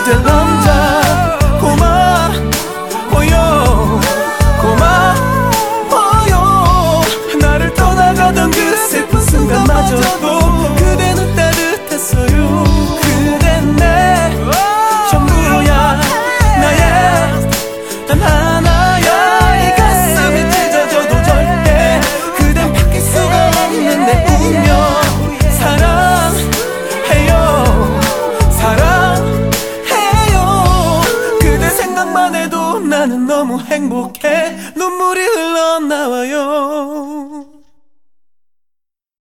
될 남자 고마워요 고마워요. 나를 떠나가던 그 슬픈 순간마저도 그대는 따뜻했어요. 그댄 내 전부야 나의 단 하나야. 이 가슴이 찢어져도 절대 그댄 바뀔 수가 없는 내 운명. 사랑해요 사랑해요. 그대 생각만 해도 나는 너무 행복해. 눈물이 흘러나와요.